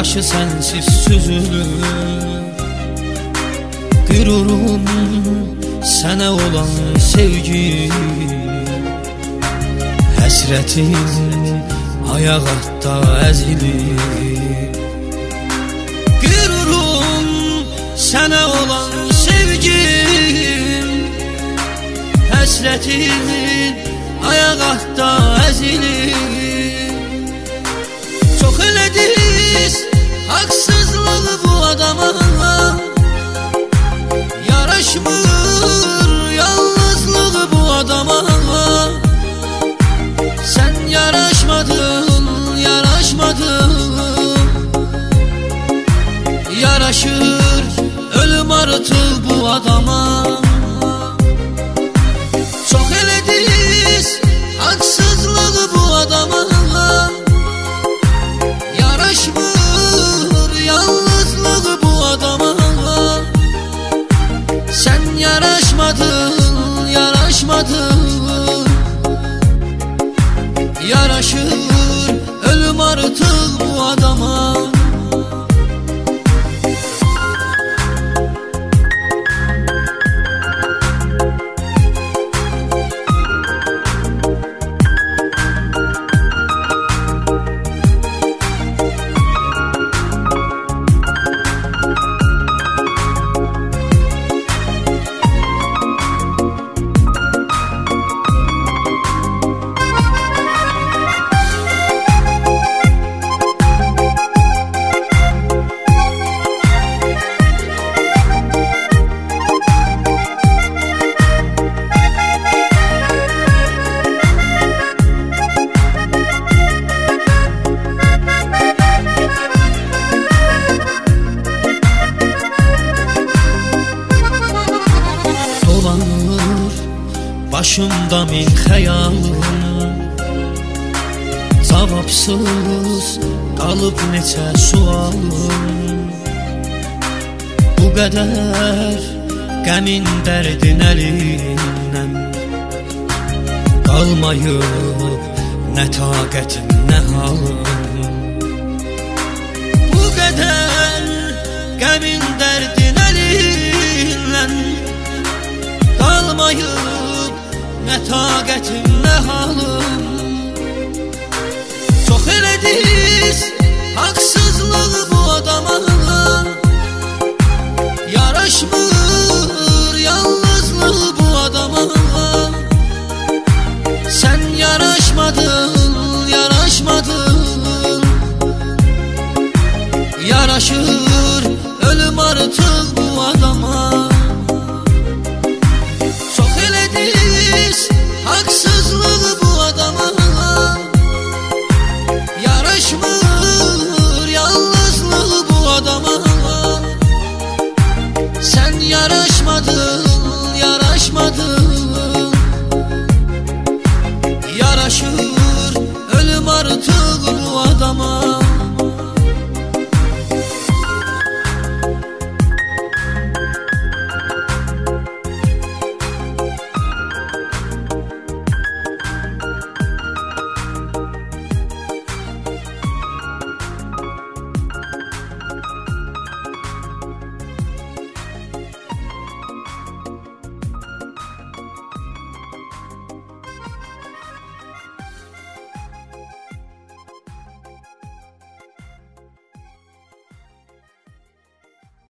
yaşı sensiz süzülür. Qürurum sənə olan sevgi, həsrətim ayaqda əzilir. Qürurum sənə olan sevgim, həsrətim ayaqda əzilir. Çox elədiniz haqsızlığı bu adama, yaraşmır yalnızlığı bu adama. Sen yaraşmadın, yaraşmadın. Yaraşır ölüm artık bu adama. Çok elədiniz haksızlığı bu adama, yaraşmır yalnızlığı bu adama. Sen yaraşmadın, yaraşmadın. Yaraşır ölüm artık bu adama. Başımda min xəyalım, cavabsız qalıb neçə sualım. Bu qədər qəmin dərdin əlindən qalmayıb nə taqətim, nə halım. Bu qədər qəmin dərdin əlindən qalmayıb nə taqətim,